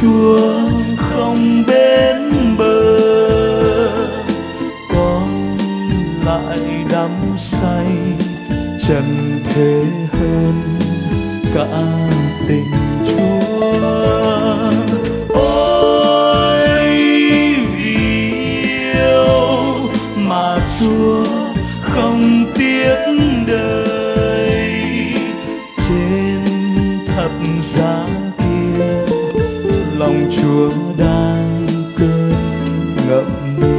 Chúa không bên bờ, con lại đắm say trần thế hơn cả tình Chúa. Ôi vì yêu mà Chúa không tiếc đời, trên thập giá kia lòng Chúa đang cơn ngậm